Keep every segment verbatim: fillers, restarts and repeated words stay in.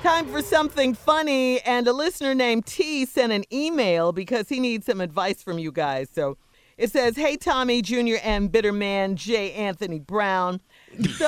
Time for something funny, and a listener named T sent an email because he needs some advice from you guys. So it says, hey, Tommy Junior and Bitterman, J. Anthony Brown. So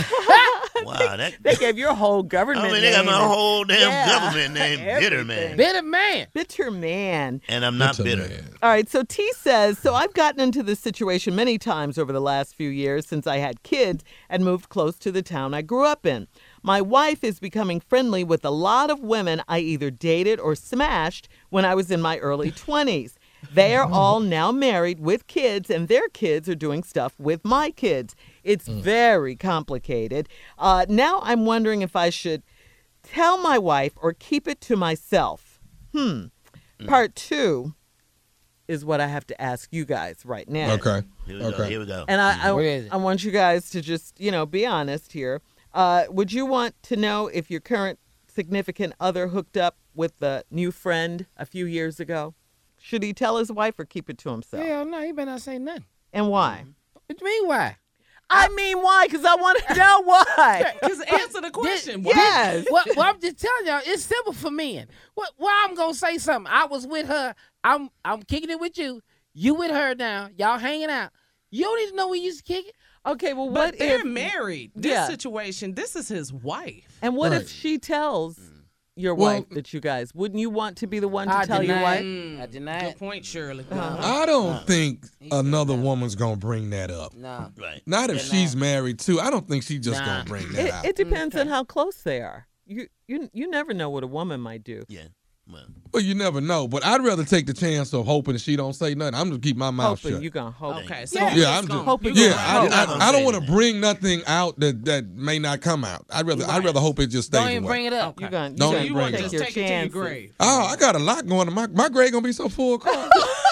Wow, that they gave your whole government I mean, name. they got my whole damn Yeah. government name, Bitterman. Bitter man. Bitterman. And I'm not Bitter bitter. man. All right, so T says, so I've gotten into this situation many times over the last few years since I had kids and moved close to the town I grew up in. My wife is becoming friendly with a lot of women I either dated or smashed when I was in my early twenties. They are all now married with kids, and their kids are doing stuff with my kids. It's very complicated. Uh, now I'm wondering if I should tell my wife or keep it to myself. Hmm. Part two is what I have to ask you guys right now. Okay. Here we Okay. go. Here we go. And I, What is I, it? I want you guys to just, you know, be honest here. Uh, would you want to know if your current significant other hooked up with the new friend a few years ago? Should he tell his wife or keep it to himself? Hell no, you better not say nothing. And why? What you mean why? I mean, why? Because I want to know why. Just answer the question. This- Yes. Well, well, I'm just telling y'all, it's simple for men. What? Well, I'm gonna say something. I was with her. I'm I'm kicking it with you. You with her now. Y'all hanging out. You don't even know we used to kick it. Okay, well, But what they're if... married. This Yeah. situation, this is his wife. And what Right. if she tells your Well- wife that you guys... Wouldn't you want to be the one to I tell your deny wife? it. Mm, I deny Good it. point, Shirley. I don't think another woman's gonna bring that up. No. Right. Not if she's married too. I don't think she's just Nah. gonna bring that It, out. it depends on how close they are. You, you, you never know what a woman might do. Yeah. Well, Well, you never know. But I'd rather take the chance of hoping that she don't say nothing. I'm gonna keep my mouth Hoping shut. you're going to hope. Okay, so Yeah. you Yeah, just I'm gonna- just- hoping you you're Yeah, gonna I, You're not I, gonna I don't say want to anything. bring nothing out that, that may not come out. I'd rather I'd rather hope it just stays Don't even away. bring it up. You're going Don't to even you bring want it to up. just take your take it to your chances. grave. Oh, I got a lot going on. My my grade gonna be so full. Carl.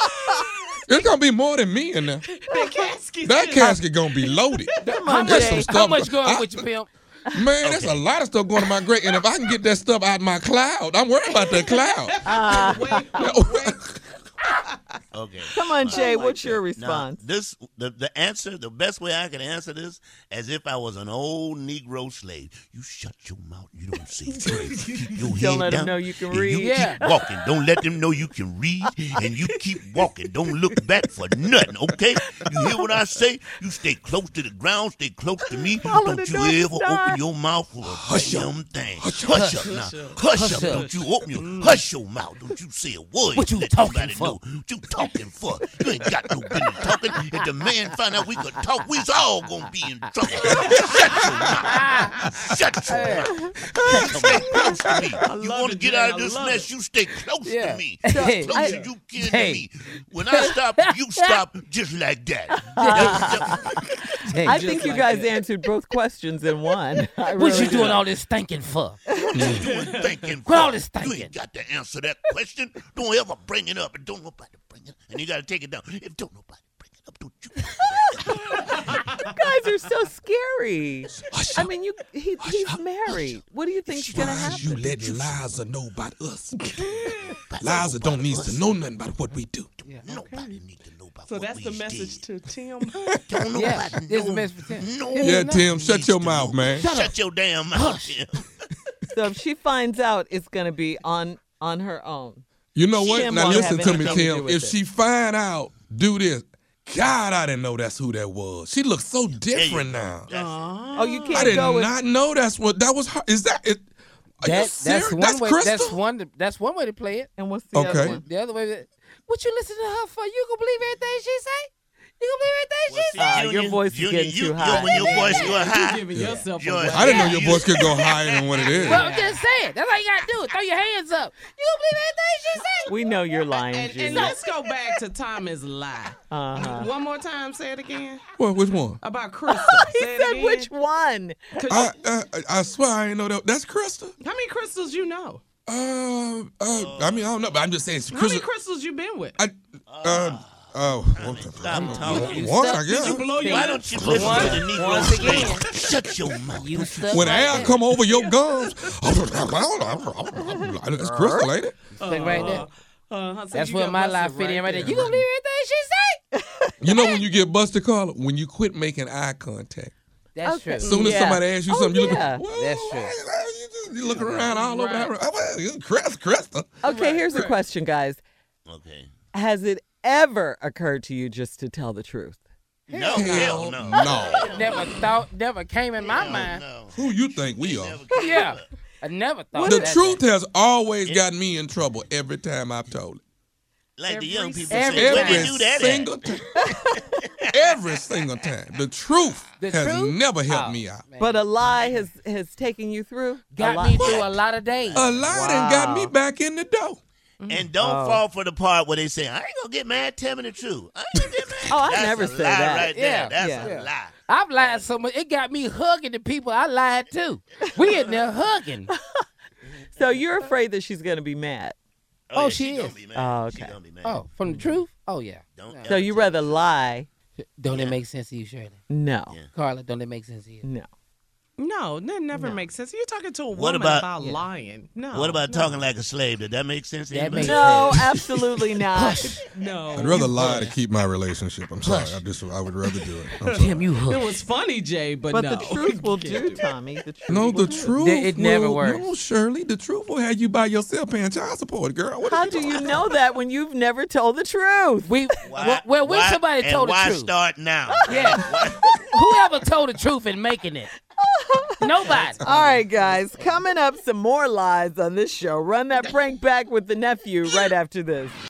It's gonna be more than me in there. That casket. That casket gonna be loaded. Come How on, There's much? some Jay. stuff- How much going I- with you, pimp? Man, there's a lot of stuff going to my grade, and if I can get that stuff out my cloud, I'm worried about that cloud. Wait, wait. okay. Come on, Jay. like What's your Now, response? this the, the answer, the best way I can answer this, as if I was an old Negro slave. You shut your mouth. You don't say words. Keep your Don't head let 'em down, know you can and read. You Yeah. keep walking. Don't let them know you can read, and you keep walking. Don't look back for nothing. Okay? You hear what I say? You stay close to the ground. Stay close to me. Follow Don't the you North ever Star. open your mouth for a Hush up. damn thing. Hush Hush, up. up now. Hush up. Hush, Hush up. up. Don't you open your hush your mouth. Don't you say a word. What you Let talking nobody for? know. What you talking for? You ain't got no business talking. If the man find out we could talk, we's all gonna be in trouble. Shut your mouth. Shut your mouth. You stay close to me. You love want to it, get Jay. out I of this love mess, you stay close Yeah. to me. Hey. As close I- as you can Hey. to me. When I stop, you stop just like that. That's- Hey, I just think you like guys that. answered both questions in one. I what really you doing do. all this thinking for? What you doing thinking What all for? this You thinking? ain't got to answer that question. Don't ever bring it up, and don't nobody bring it. And you got to take it down. If don't nobody bring it up, don't you? You guys are so scary. Hush I up. mean, you he, Hush he's up. married. What do you think's It's going to wise you happen? let Liza know about us. Liza don't need to know nothing about what we do. Nobody need to know about So what that's we the message did. to Tim. Don't nobody Yeah, know. this is the message for Tim. No. Yeah, Tim, shut needs your to mouth, know. man. Shut your damn mouth, Tim. So if she finds out, it's going to be on on her own. You know what? Tim now won't listen have to me, anything to do Tim. with If it. she find out, do this. God, I didn't know that's who that was. She looks so different now. That's Oh, you I can't did go with. not know that's what that was. Her. Is that it? Are you That, serious? that's one That's way. Crystal? That's one. to- That's one way to play it. And what's the Okay. other one? The other way. that- What you listen to her for? You gonna believe everything she say? You gonna believe everything Well, she see, say? Ah, Junior, your voice is Junior, getting you, too you- high. When your voice go high, Giving yourself You're- away. I didn't know your Yeah. voice could go higher than what it is. Well, I'm just saying. That's all you gotta do. Throw your hands up. You gonna believe everything she say? We know you're lying, And, and Junior. let's go back to Tommy's lie. Uh-huh. One more time, say it again. What? Which one? About Crystal. He Say it said again. which one? 'Cause I, I I swear I ain't know that. That's Crystal. how many crystals you know? Uh, uh, I mean I don't know, but I'm just saying. How Crystal. many crystals you been with? I, uh, oh, okay. Stop talking. One, I Did guess. you blow your Why don't you listen Once- to the Negro once again. slave? Shut your mouth. You stuck When right air there. come over your gums, that's Crystal, ain't it? Stuck right there. Uh, so That's you where got my busted life fit in right there. there. You gonna believe everything she say? You know when you get busted, Carla? When you quit making eye contact. That's Okay. true. As soon as Yeah. somebody asks you Oh, something, you look yeah. at well, That's true. you You looking around all over that room. Oh, well, you Chris, Krista. Okay, Right, here's a right. question, guys. Okay. Has it ever occurred to you just to tell the truth? No, hell no. No. Never thought, never came in my Hell mind. no. Who you think we are? Never came Yeah. up. I never thought The that. truth has always gotten me in trouble every time I've told it. Like the young people every say, where time. they Every do that single at? time. Every single time. The truth The has truth? never helped Oh, me out. man. But a lie has has taken you through? A got lie? me through a lot of days. A lie done got me Wow. back in the door. And don't Oh. fall for the part where they say, I ain't gonna get mad, tell me the truth. I ain't gonna get mad. Oh, I That's never a say lie that. right there. Yeah. That's Yeah. a lie. I've lied so much. It got me hugging the people I lied to. We in there hugging. So you're afraid that she's going to be mad. Oh, yeah, she gonna is. be mad. Oh, She okay. gonna be mad. Oh, from the truth? Oh, yeah. Don't Yeah. ever So you tell rather the lie? Don't Yeah. it make sense to you, Shirley? No. Yeah. Carla, don't it make sense to you? No. No, that never No. makes sense. You're talking to a What woman about- about, Yeah. lying. No. What about no. talking like a slave? Did that make sense to That anybody? makes No, sense. absolutely not. No. I'd rather you lie to hush. keep my relationship. I'm sorry. I just I would rather do it. I'm sorry. Damn, you It hooked. was funny, Jay, but, But no. the truth will You can't do, it. Tommy. The truth No, will the do. truth. It never will, works. No, Shirley, the truth will have you by yourself paying child support, girl. What How are do you you know that when you've never told the truth? We, Why- well, well, when why- somebody and told the why truth. start now? Yeah. Whoever told the truth and making it? Nobody. All right, guys. Coming up, some more lies on this show. Run that prank back with the nephew right after this.